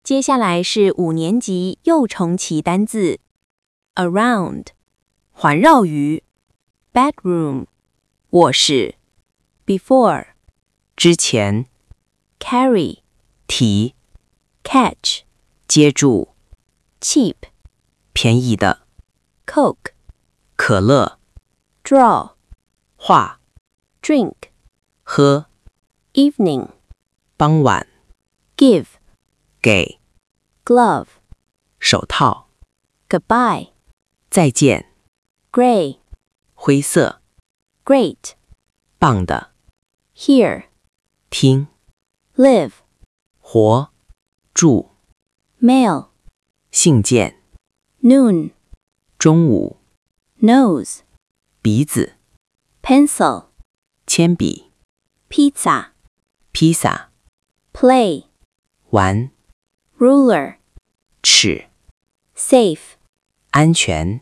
接下来是5年级幼虫期单字 around 环绕于 bedroom 卧室 before 之前 carry 提 catch 接住 cheap 便宜的 coke 可乐 draw 画 drink 喝 evening 傍晚 give 给 glove 手套 goodbye 再见 gray 灰色 great 棒的 hear 听 live 活住 mail 信件 noon 中午 nose 鼻子 pencil 铅笔 pizza 披萨 play 玩 ruler 尺 safe 安全